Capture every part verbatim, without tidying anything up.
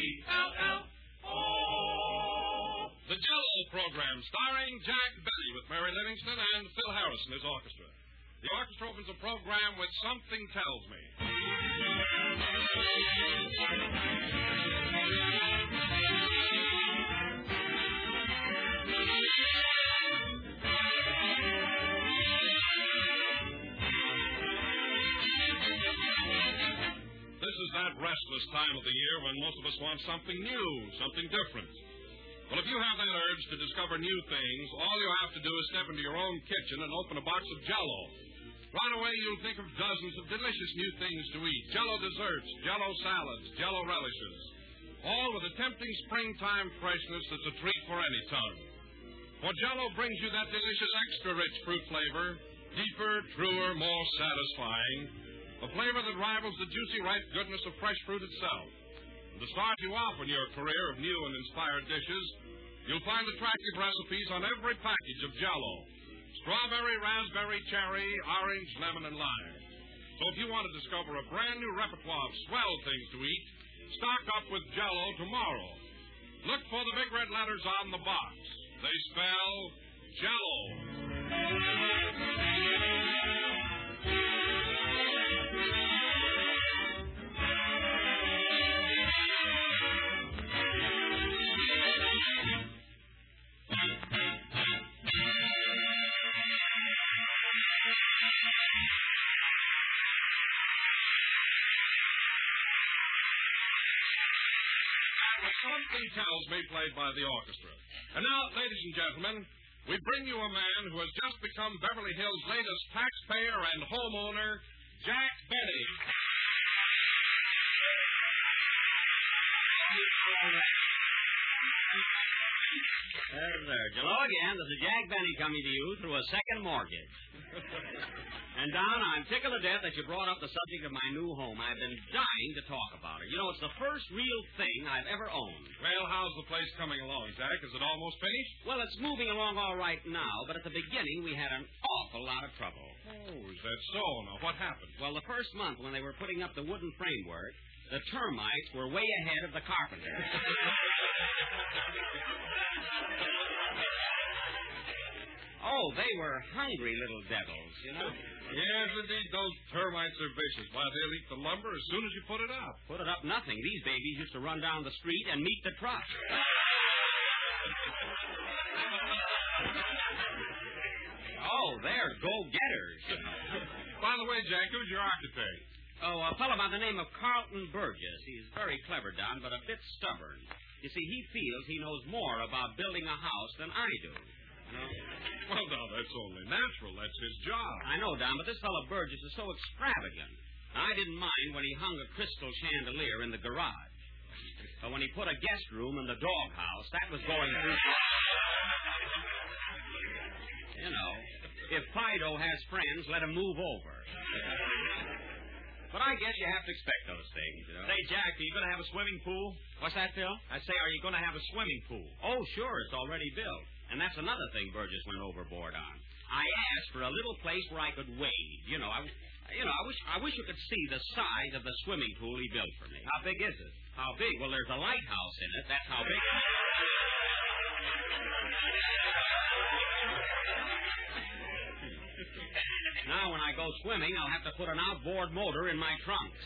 L L O. The Jell-O program, starring Jack Benny with Mary Livingston and Phil Harris and his orchestra. The orchestra opens the program with Something Tells Me. This is that restless time of the year when most of us want something new, something different. Well, if you have that urge to discover new things, all you have to do is step into your own kitchen and open a box of Jell-O. Right away, you'll think of dozens of delicious new things to eat. Jell-O desserts, Jell-O salads, Jell-O relishes. All with a tempting springtime freshness that's a treat for any tongue. For Jell-O brings you that delicious extra-rich fruit flavor, deeper, truer, more satisfying. A flavor that rivals the juicy, ripe goodness of fresh fruit itself. And to start you off in your career of new and inspired dishes, you'll find attractive recipes on every package of Jell-O. Strawberry, raspberry, cherry, orange, lemon, and lime. So if you want to discover a brand new repertoire of swell things to eat, stock up with Jell-O tomorrow. Look for the big red letters on the box. They spell Jell-O. Something Tells Me, played by the orchestra. And now, ladies and gentlemen, we bring you a man who has just become Beverly Hills' latest taxpayer and homeowner, Jack Benny. There, there. Hello again. This is Jack Benny coming to you through a second mortgage. And, Don, I'm tickled to death that you brought up the subject of my new home. I've been dying to talk about it. You know, it's the first real thing I've ever owned. Well, how's the place coming along, Jack? Is it almost finished? Well, it's moving along all right now, but at the beginning we had an awful lot of trouble. Oh, is that so? Now, what happened? Well, the first month when they were putting up the wooden framework, the termites were way ahead of the carpenter. Oh, they were hungry little devils, you know. Yes, indeed, those termites are vicious. Why, they'll eat the lumber as soon as you put it up. Put it up nothing. These babies used to run down the street and meet the truck. Oh, they're go-getters. By the way, Jack, who's your architect? Oh, a fellow by the name of Carlton Burgess. He's very clever, Don, but a bit stubborn. You see, he feels he knows more about building a house than I do. No? Well, now, that's only natural. That's his job. I know, Don, but this fellow Burgess is so extravagant. I didn't mind when he hung a crystal chandelier in the garage. But when he put a guest room in the doghouse, that was going through... You know, if Fido has friends, let him move over. But I guess you have to expect those things, you know. Say, Jack, are you going to have a swimming pool? What's that, Phil? I say, are you going to have a swimming pool? Oh, sure, it's already built. And that's another thing Burgess went overboard on. I asked for a little place where I could wade. You know, I, you know, I wish, I wish you could see the size of the swimming pool he built for me. How big is it? How big? Well, there's a lighthouse in it. That's how big it is. Now, when I go swimming, I'll have to put an outboard motor in my trunks.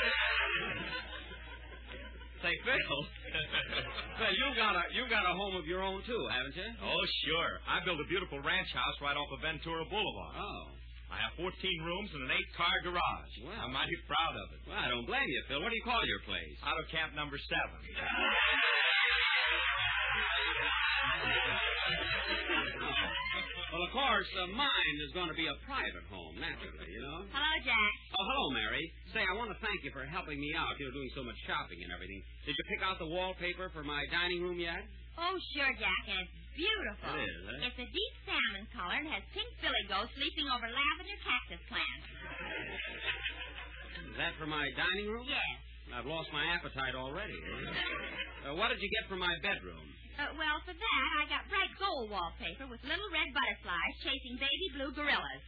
Say, Phil, Phil, you got a you got a home of your own too, haven't you? Oh, sure. I built a beautiful ranch house right off of Ventura Boulevard. Oh. I have fourteen rooms and an eight-car garage. Well, I'm mighty proud of it. Well, I don't blame you, Phil. What do you call your place? Auto Camp Number Seven. Well, of course, uh, mine is going to be a private home, naturally, you know. Hello, Jack. Oh, hello, Mary. Say, I want to thank you for helping me out. You're doing so much shopping and everything. Did you pick out the wallpaper for my dining room yet? Oh, sure, Jack. And it's beautiful. It is, eh? It's a deep salmon color and has pink billy goats leaping over lavender cactus plants. Is that for my dining room? Yes. I've lost my appetite already. Uh, what did you get for my bedroom? Uh, well, for that, I got bright gold wallpaper with little red butterflies chasing baby blue gorillas.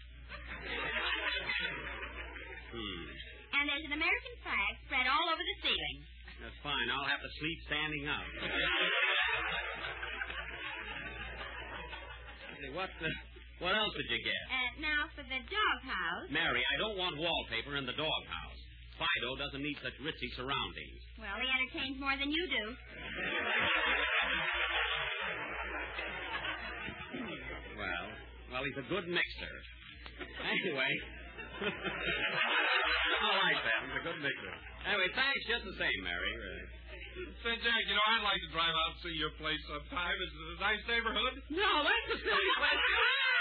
Hmm. And there's an American flag spread all over the ceiling. That's fine. I'll have to sleep standing up. Hey, what the... What else did you get? Uh, now, for the doghouse. Mary, I don't want wallpaper in the doghouse. Fido doesn't need such ritzy surroundings. Well, he entertains more than you do. Well, well, he's a good mixer. Anyway. I like that. He's a good mixer. Anyway, thanks just the same, Mary. Really. Say, Jack, you know, I'd like to drive out and see your place sometime. Is it a nice neighborhood? No, that's a silly question.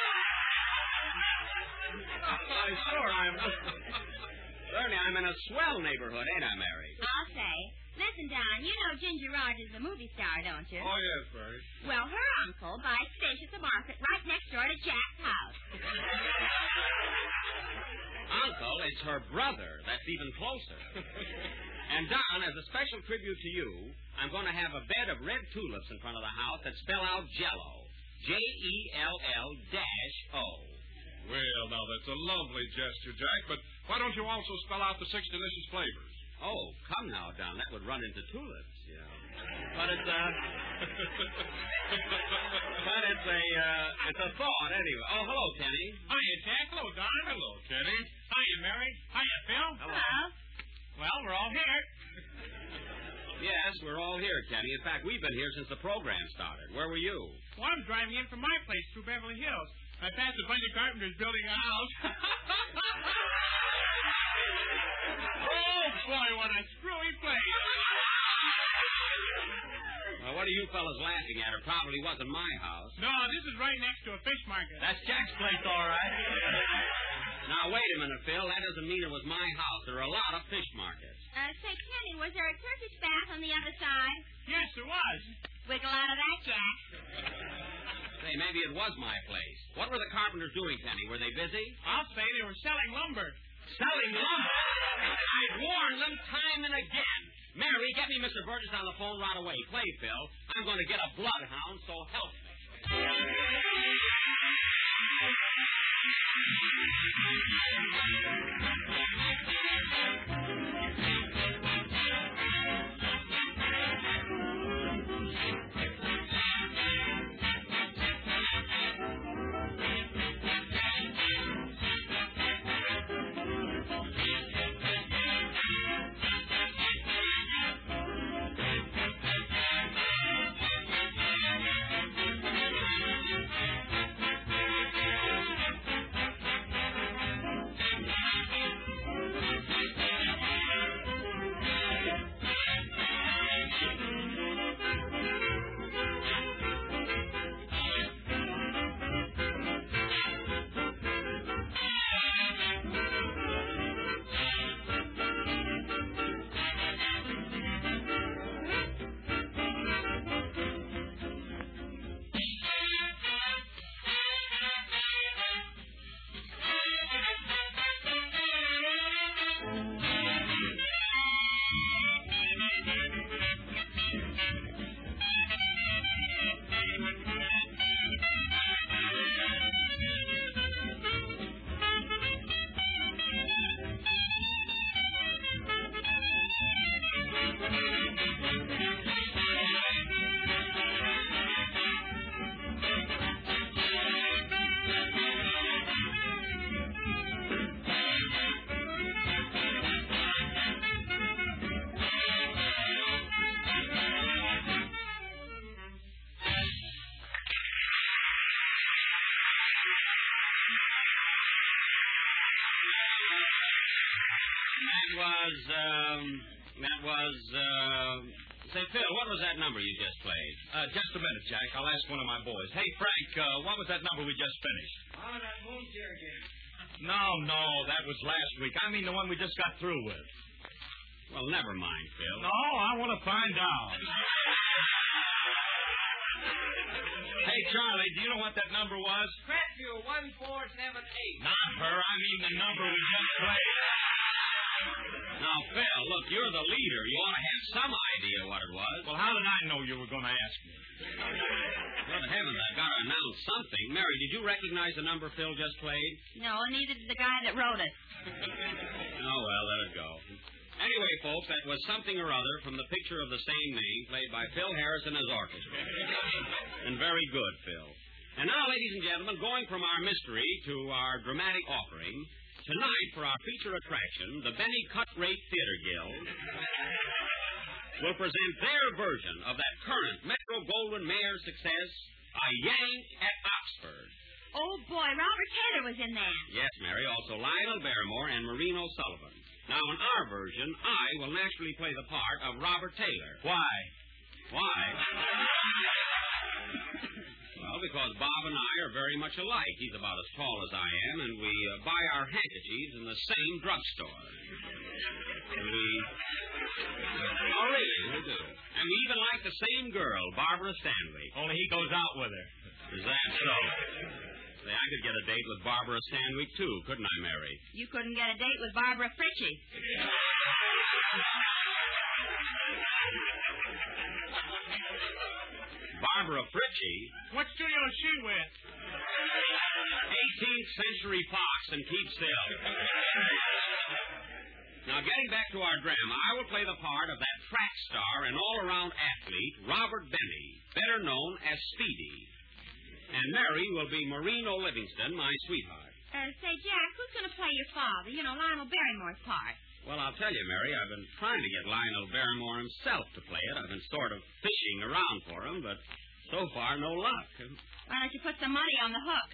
Oh, sure, I'm... Certainly, I'm in a swell neighborhood, ain't I, Mary? I'll say. Listen, Don, you know Ginger Rogers, the movie star, don't you? Oh, yes, Mary. Well, her uncle buys fish at the market right next door to Jack's house. Uncle, it's her brother. That's even closer. And, Don, as a special tribute to you, I'm going to have a bed of red tulips in front of the house that spell out Jell-O. J E L L dash O. Well, now, that's a lovely gesture, Jack, but why don't you also spell out the six delicious flavors? Oh, come now, Don. That would run into tulips, you know. But it's, uh... but it's a, uh, it's a thought, anyway. Oh, hello, Kenny. Hiya, Jack. Hello, Don. Hello, Kenny. Hiya, Mary. Hiya, Phil. Hello. Well, we're all here. Yes, we're all here, Kenny. In fact, we've been here since the program started. Where were you? Well, I'm driving in from my place through Beverly Hills. I passed a bunch of carpenters building a house. Oh, boy, what a screwy place. Well, what are you fellas laughing at? It probably wasn't my house. No, this is right next to a fish market. That's Jack's place, all right. Now, wait a minute, Phil. That doesn't mean it was my house. There are a lot of fish markets. Uh, say, Kenny, was there a Turkish bath on the other side? Yes, there was. Wiggle out of that, Jack. Say, maybe it was my place. What were the carpenters doing, Kenny? Were they busy? I'll say they were selling lumber. Selling lumber? I've warned them time and again. Mary, get me Mister Burgess on the phone right away. Play, Phil. I'm going to get a bloodhound, so help me. was, um, that was, uh... Say, Phil, what was that number you just played? Uh, just a minute, Jack. I'll ask one of my boys. Hey, Frank, uh, what was that number we just finished? Oh, that moon chair game. No, no, that was last week. I mean the one we just got through with. Well, never mind, Phil. No, I want to find out. Hey, Charlie, do you know what that number was? Crackview, one four seven eight. Not her. I mean the number we just played. Now, Phil, look, you're the leader. You ought to have some idea what it was. Well, how did I know you were going to ask me? Good heavens, I've got to announce something. Mary, did you recognize the number Phil just played? No, neither did the guy that wrote it. Oh, well, let it go. Anyway, folks, that was Something or Other from the picture of the same name, played by Phil Harris and his orchestra. And very good, Phil. And now, ladies and gentlemen, going from our mystery to our dramatic offering, tonight, for our feature attraction, the Benny Cut-Rate Theater Guild will present their version of that current Metro-Goldwyn-Mayer success, A Yank at Oxford. Oh, boy, Robert Taylor was in that. Yes, Mary, also Lionel Barrymore and Maureen O'Sullivan. Now, in our version, I will naturally play the part of Robert Taylor. Why? Why? Well, because Bob and I are very much alike. He's about as tall as I am, and we uh, buy our handkerchiefs in the same drugstore. And we... Oh, really, we do. And we even like the same girl, Barbara Stanwyck. Only he goes out with her. Is that so? Say, I could get a date with Barbara Stanwyck, too, couldn't I, Mary? You couldn't get a date with Barbara Fritchie. Barbara Fritchie? What studio is she with? eighteenth Century Fox, and keep still. Now, getting back to our drama, I will play the part of that track star and all-around athlete, Robert Benny, better known as Speedy. And Mary will be Maureen O'Livingston, my sweetheart. Uh, say, Jack, who's going to play your father? You know, Lionel Barrymore's part. Well, I'll tell you, Mary, I've been trying to get Lionel Barrymore himself to play it. I've been sort of fishing around for him, but so far, no luck. Why don't you put some money on the hook?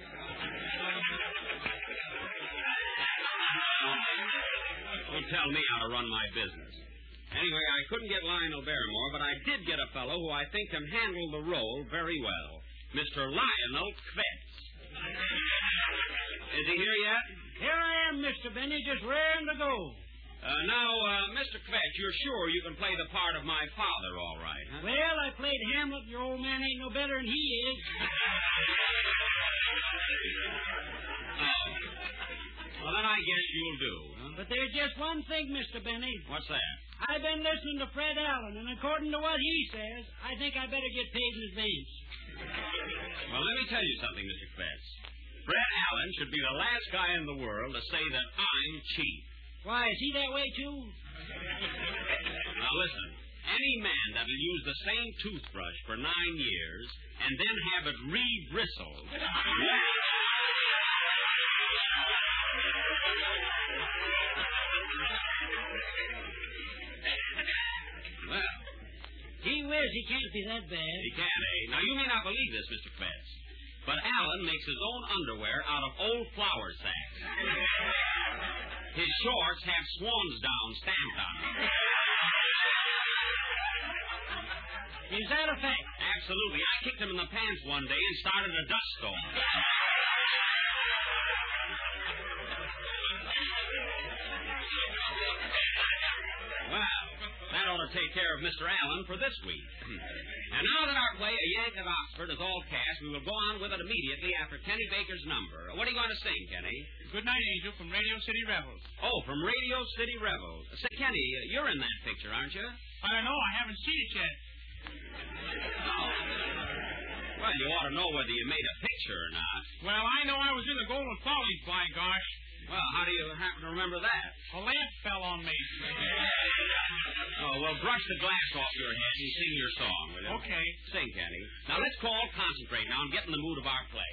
Don't tell me how to run my business. Anyway, I couldn't get Lionel Barrymore, but I did get a fellow who I think can handle the role very well. Mister Lionel Kvetz. Is he here yet? Here I am, Mister Benny, just raring to go. Uh, now, uh, Mister Kvetz, you're sure you can play the part of my father all right, huh? Well, I played Hamlet. Your old man ain't no better than he is. Oh. Well, then I guess you'll do, huh? But there's just one thing, Mister Benny. What's that? I've been listening to Fred Allen, and according to what he says, I think I better get paid in advance. Well, let me tell you something, Mister Kvetz. Fred Allen should be the last guy in the world to say that I'm cheap. Why, is he that way, too? Now, listen. Any man that'll use the same toothbrush for nine years and then have it re-bristled... Well... Gee whiz, he can't be that bad. He can, eh? Now, you may not believe this, Mister Kvetz, but Allen makes his own underwear out of old flour sacks. His shorts have swan's down stamped on them. Is that a fact? Absolutely. I kicked him in the pants one day and started a dust storm. Well, that ought to take care of Mister Allen for this week. And now that our play, A Yank at Oxford, is all cast, we will go on with it immediately after Kenny Baker's number. What are you going to sing, Kenny? Good night, Angel, from Radio City Rebels. Oh, from Radio City Rebels. Say, Kenny, you're in that picture, aren't you? I don't know. I haven't seen it yet. Oh. Well, you ought to know whether you made a picture or not. Well, I know I was in the Golden Follies, by gosh. Well, how do you happen to remember that? A lamp fell on me. Oh, well, brush the glass off your head and sing your song, will you? Okay. Sing, Kenny. Now, let's call, concentrate now, and get in the mood of our play.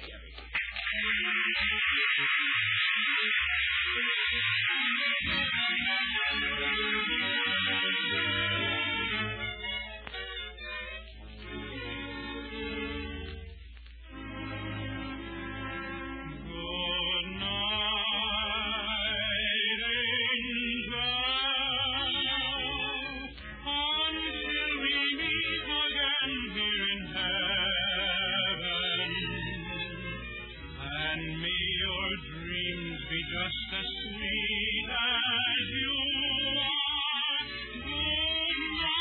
Just as sweet as you are. Good night.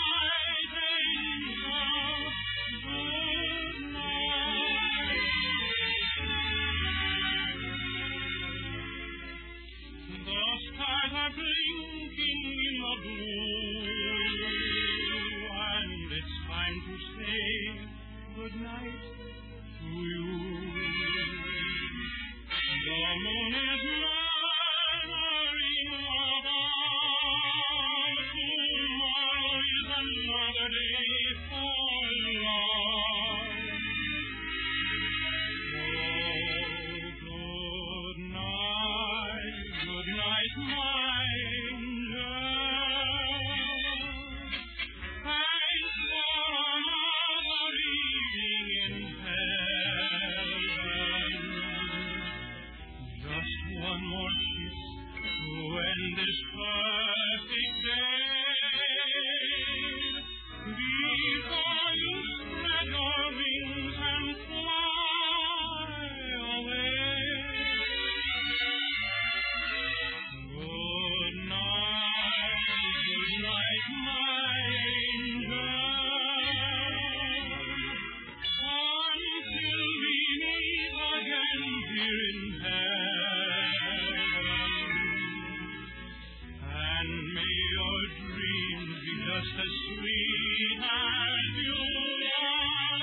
sweetheart, you are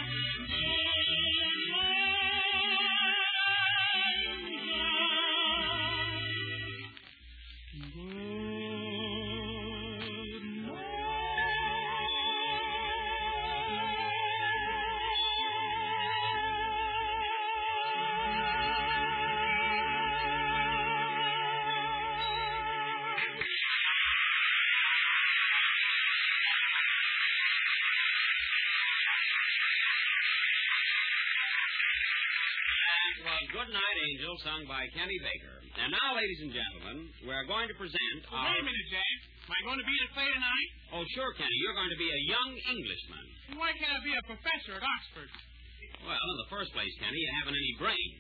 Good Night, Angel, sung by Kenny Baker. And now, ladies and gentlemen, we're going to present Well, our... wait a minute, Jack. Am I going to be at the play tonight? Oh, sure, Kenny. You're going to be a young Englishman. Why can't I be a professor at Oxford? Well, in the first place, Kenny, you haven't any brains.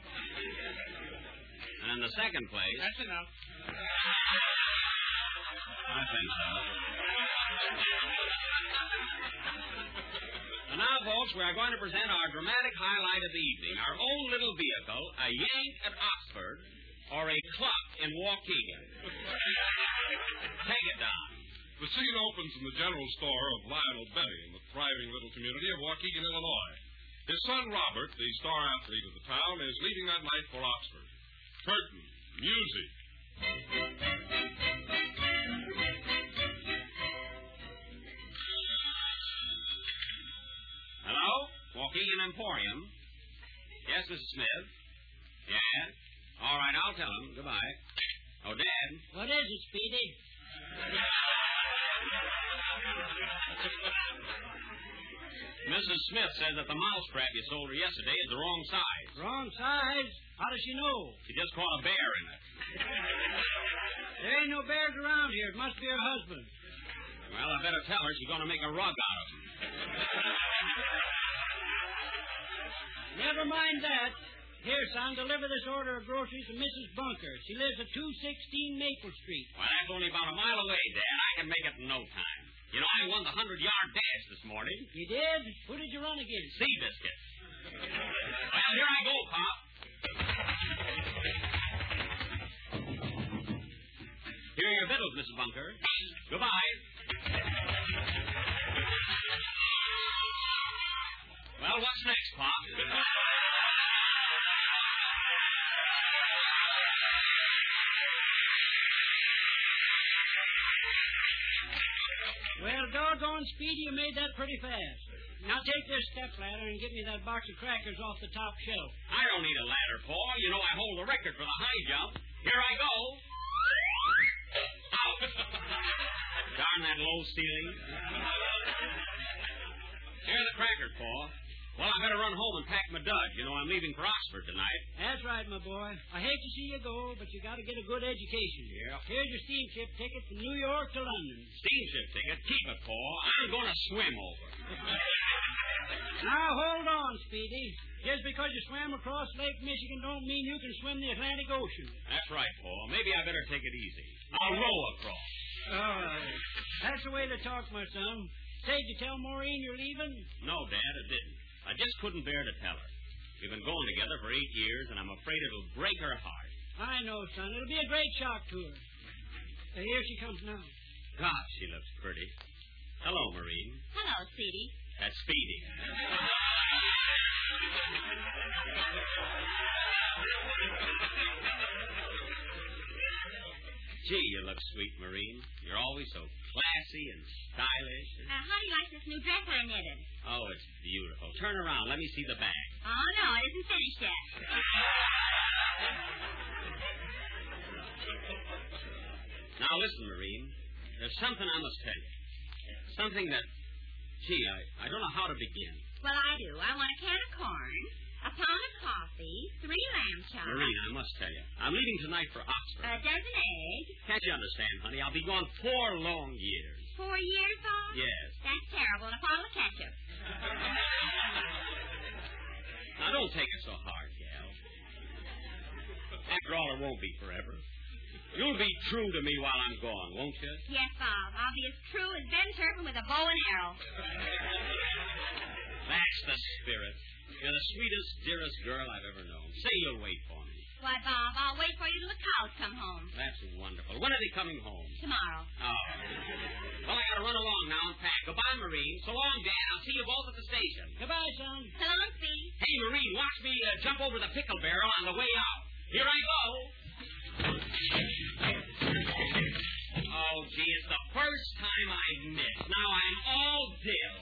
And in the second place... That's enough. I think so. And now, folks, we are going to present our dramatic highlight of the evening, our own little vehicle, a Yank at Oxford, or a clock in Waukegan. Take it down. The scene opens in the general store of Lionel Betty in the thriving little community of Waukegan, Illinois. His son, Robert, the star athlete of the town, is leaving that night for Oxford. Curtain, music. Hello? Waukegan Emporium. Yes, Missus Smith? Yes? All right, I'll tell him. Goodbye. Oh, Dad. What is it, Speedy? Missus Smith says that the mousetrap you sold her yesterday is the wrong size. Wrong size? How does she know? She just caught a bear in it. There ain't no bears around here. It must be her husband. Well, I better tell her she's going to make a rug out of him. Never mind that. Here, son, deliver this order of groceries to Missus Bunker. She lives at two sixteen Maple Street. Well, that's only about a mile away, Dad. I can make it in no time. You know, I won the hundred-yard dash this morning. You did? Who did you run against? Sea biscuits. Well, here I go, Pop. Here are your victuals, Missus Bunker. Goodbye. Well, what's next, Pop? Well, doggone, Speedy, you made that pretty fast. Now take this stepladder and get me that box of crackers off the top shelf. I don't need a ladder, Paul. You know I hold the record for the high jump. Here I go. Out. Darn that low ceiling. Here are the crackers, Paul. Well, I better run home and pack my dud. You know I'm leaving for Oxford tonight. That's right, my boy. I hate to see you go, but you got to get a good education. Yeah. Here's your steamship ticket from New York to London. Steamship ticket? Keep it, Paul. I'm going to swim over. Now, hold on, Speedy. Just because you swam across Lake Michigan don't mean you can swim the Atlantic Ocean. That's right, Paul. Maybe I better take it easy. I'll row across. All right. That's the way to talk, my son. Say, did you tell Maureen you're leaving? No, Dad, I didn't. I just couldn't bear to tell her. We've been going together for eight years, and I'm afraid it'll break her heart. I know, son. It'll be a great shock to her. Uh, here she comes now. Gosh, she looks pretty. Hello, Maureen. Hello, Speedy. That's Speedy. Gee, you look sweet, Maureen. You're always so classy and stylish. And... Uh, how do you like this new dress I knitted? Oh, it's beautiful. Turn around. Let me see the back. Oh, no, it isn't finished yet. Now, listen, Maureen. There's something I must tell you. Something that, gee, I, I don't know how to begin. Well, I do. I want a can of corn, a pound of coffee, three lamb chops. Maureen, I must tell you. I'm leaving tonight for Oxford. A dozen eggs. Can't you understand, honey? I'll be gone four long years. Four years off? Yes. That's terrible. And a bottle of ketchup. Now, don't take it so hard, gal. After all, it won't be forever. You'll be true to me while I'm gone, won't you? Yes, Bob. I'll be as true as Ben Turpin with a bow and arrow. That's the spirit. You're the sweetest, dearest girl I've ever known. Say you'll wait for me. Why, Bob, I'll wait for you till the cows come home. That's wonderful. When are they coming home? Tomorrow. Oh. Well, I gotta run along now and pack. Goodbye, Marine. So long, Dan. I'll see you both at the station. Goodbye, son. So long, Speed. Hey, Marine, watch me uh, jump over the pickle barrel on the way out. Here I go. Oh, gee, it's the first time I've missed. Now I'm all dill.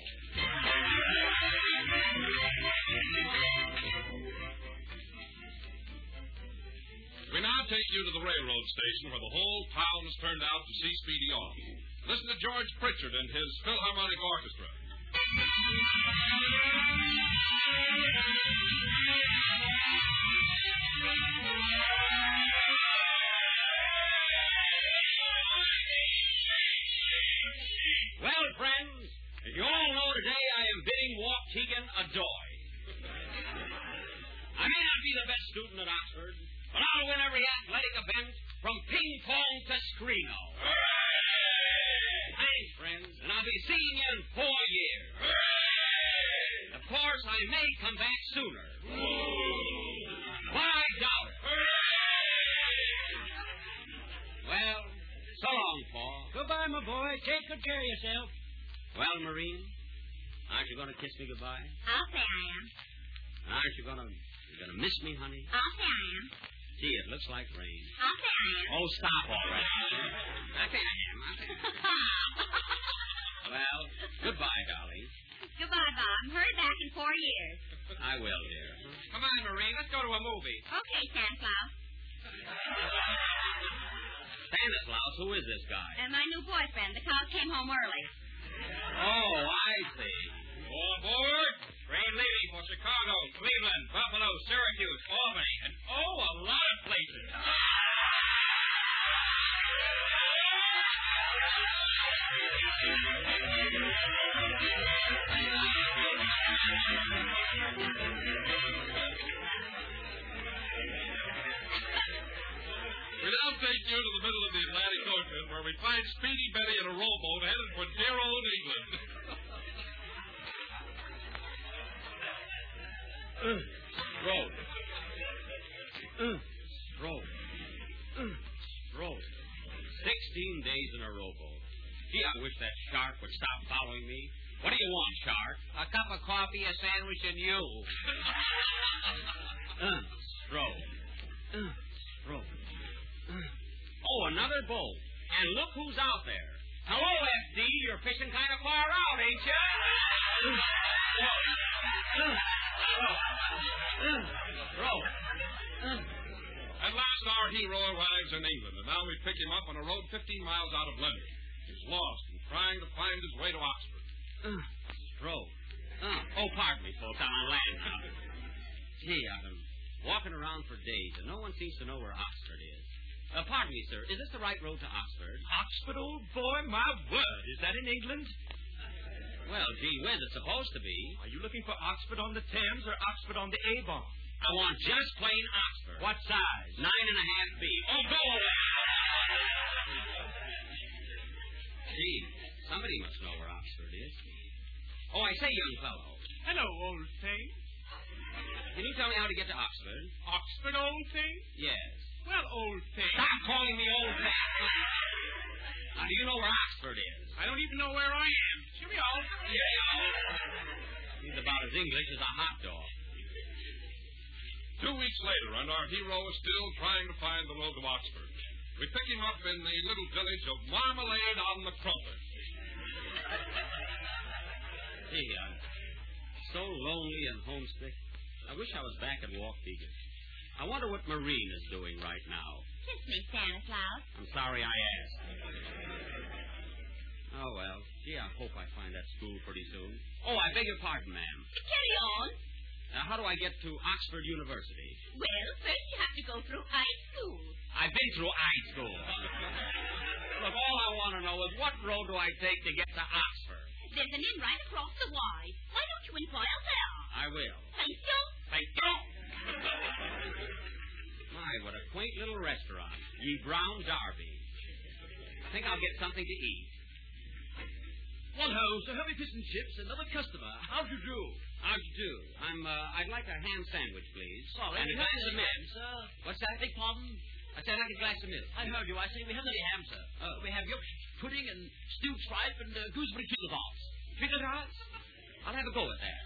We now take you to the railroad station where the whole town has turned out to see Speedy off. Listen to George Pritchard and his Philharmonic Orchestra. Well, friends, as you all know, today I am bidding Waukegan adieu. I may not be the best student at Oxford, but I'll win every athletic event from ping pong to screeno. Thanks, friends, and I'll be seeing you in four years. Of course, I may come back sooner. But I doubt it. Well, so long, Paul. Goodbye, my boy. Take good care of yourself. Well, Marine, aren't you going to kiss me goodbye? I'll say I am. And aren't you going to you going to miss me, honey? I'll say I am. Gee, it looks like rain. I'll say I am. Oh, stop already. I say I am. I say I am. Well, goodbye, darling. Goodbye, Bob. Hurry back in four years. I will, dear. Come on, Marine. Let's go to a movie. Okay, Santa Claus. Stanislaus, who is this guy? And my new boyfriend. The cows came home early. Oh, I see. All aboard. Train leaving for Chicago, Cleveland, Buffalo, Syracuse, Albany, and oh, a lot of places. We now take you to the middle of the Atlantic Ocean where we find Speedy Betty in a rowboat headed for dear old England. Uh, stroke. Uh, stroke. Uh, stroke. Sixteen days in a rowboat. Gee, I wish that shark would stop following me. What do you want, shark? A cup of coffee, a sandwich, and you. Uh, stroke. Uh, stroke. Uh. Oh, another boat. And look who's out there. Hello, F D. You're fishing kind of far out, ain't you? Uh, uh, uh. Rope. At last, our hero arrives in England, and now we pick him up on a road fifteen miles out of London. He's lost and trying to find his way to Oxford. Uh, rope. Uh, oh, pardon me, folks. I'm on land now. Gee, I've been walking around for days, and no one seems to know where Oxford is. Uh, pardon me, sir. Is this the right road to Oxford? Oxford, old boy, my word. Is that in England? Well, gee whiz, it's supposed to be. Are you looking for Oxford on the Thames or Oxford on the Avon? I want just plain Oxford. What size? Nine and a half feet. Oh, go away! Gee, somebody must know where Oxford is. Oh, I say, young fellow. Hello, old thing. Can you tell me how to get to Oxford? Oxford, old thing? Yes. Well, old thing. Stop calling me old thing. Now, do you know where Oxford is? I don't even know where I am. Cheerio. Yeah. He's about as English as a hot dog. Two weeks later, and our hero is still trying to find the road to Oxford. We pick him up in the little village of Marmalade on the Crumpet. Gee, I'm so lonely and homesick. I wish I was back at Waukegan. I wonder what Marine is doing right now. Kiss me, Santa Claus. I'm sorry I asked. Oh, well. Gee, I hope I find that school pretty soon. Oh, I beg your pardon, ma'am. Carry on. Now, how do I get to Oxford University? Well, first you have to go through high school. I've been through high school. Look, all I want to know is what road do I take to get to Oxford? There's an inn right across the Y. Why don't you inquire there? I will. Thank you. Thank you. My, what a quaint little restaurant. Ye Brown Derby. I think I'll get something to eat. One ho, Sir Herbie Fish and Chips, another customer. How'd you do? How'd you do? I'm, uh, I'd like a ham sandwich, please. Sorry, and a we glass haven't of any milk. ham, sir. What's that? Beg pardon? I said I'd like a glass of milk. I heard you. I say we haven't any ham, sir. Uh, we have Yorkshire pudding and stewed tripe and uh, gooseberry pickle tarts. Pickle tarts? I'll have a go at that.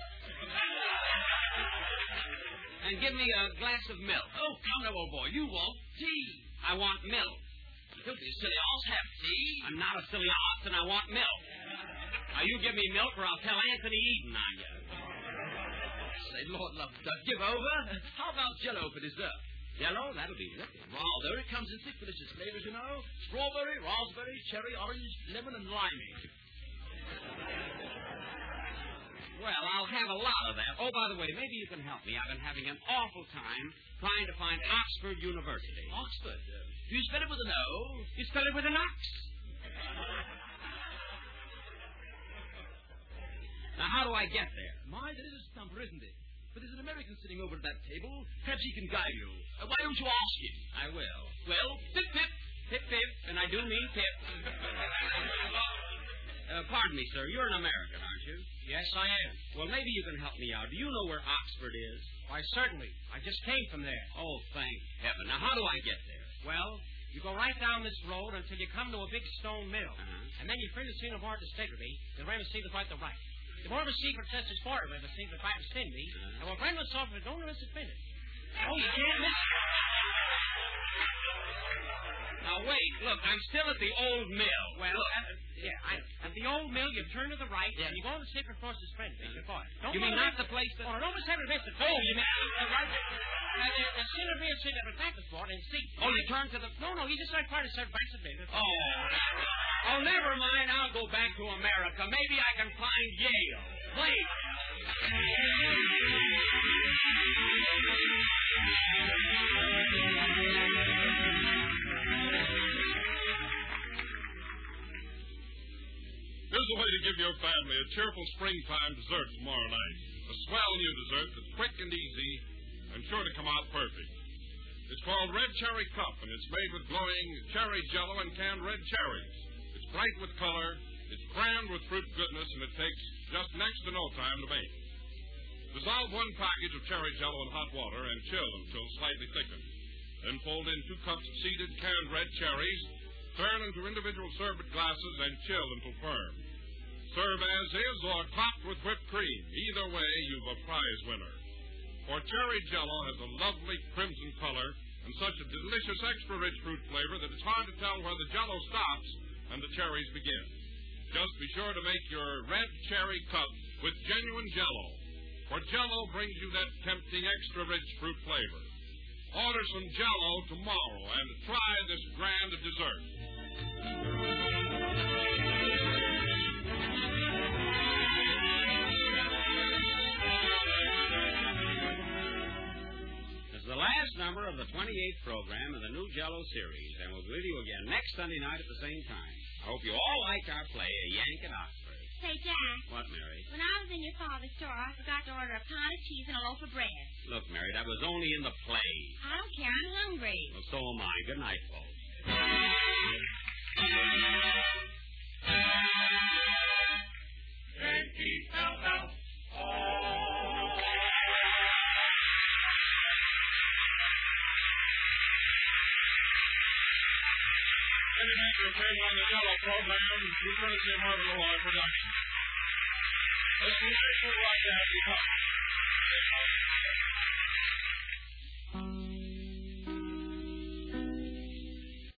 And give me a glass of milk. Oh, come now, old boy. You want tea. I want milk. Don't be a silly ass. Have tea. I'm not a silly ox, and I want milk. Now, you give me milk, or I'll tell Anthony Eden on you. Say, Lord love, don't give over. How about Jell-O for dessert? Jello? That'll be wicked. Rather. It comes in six delicious flavors, you know. Strawberry, raspberry, cherry, orange, lemon, and limey. Well, I'll have a lot of that. Oh, by the way, maybe you can help me. I've been having an awful time trying to find Oxford University. Oxford? Uh, do you spell it with an O? You spell it with an ox. Now, how do I get there? My, that is a stumper, isn't it? But there's an American sitting over at that table. Perhaps he can guide you. Uh, why don't you ask him? I will. Well, pip, pip. Pip, pip. And I do mean pip. Uh, pardon me, sir. You're an American, aren't you? Yes, I am. Well, maybe you can help me out. Do you know where Oxford is? Why, certainly. I just came from there. Oh, thank heaven. Now, how do I get there? Well, you go right down this road until you come to a big stone mill. Uh-huh. And then you finish in a bar to Stiggerby, the Raymond Stevens right to right. The more receiver says his part of it, the Stevens right to Stinby, and when Brandon soft it, don't miss it finish. Oh, you can't miss it. Now, wait. Look, I'm still at the old mill. Well, at, yeah, I, at the old mill, you turn to the right, yeah. and you go on the secret across the Stinby. Uh-huh. Don't you mean not the place that... Oh, no, don't miss every miss it. Oh, you mean... Uh, right there. Uh, the, the center beer seat at the breakfast board and seat. Oh, you turn to the... No, no, you just like part of serve breakfast business. Oh. Oh, never mind. I'll go back to America. Maybe I can find Yale. Please. Here's a way to give your family a cheerful springtime dessert tomorrow night. A swell new dessert that's quick and easy and sure to come out perfect. It's called Red Cherry Cup, and it's made with glowing cherry jello and canned red cherries. It's bright with color, it's crammed with fruit goodness, and it takes just next to no time to make. Dissolve one package of cherry jello in hot water and chill until slightly thickened. Then fold in two cups of seeded canned red cherries, turn into individual sherbet glasses, and chill until firm. Serve as is or topped with whipped cream. Either way, you've a prize winner. For cherry jello has a lovely crimson color and such a delicious extra-rich fruit flavor that it's hard to tell where the jello stops and the cherries begin. Just be sure to make your Red Cherry Cup with genuine jello, for jello brings you that tempting extra-rich fruit flavor. Order some jello tomorrow and try this grand dessert. This is the last number of the twenty-eighth program of the new Jello series, and we'll be with you again next Sunday night at the same time. I hope you all liked our play, A Yank at Oxford. Say, Jack. What, Mary? When I was in your father's store, I forgot to order a pound of cheese and a loaf of bread. Look, Mary, that was only in the play. I don't care. I'm hungry. Well, so am I. Good night, folks. Entertainment on the Jello program, New Courtesy of Marvin Lloyd production. It's the National Broadcasting Company.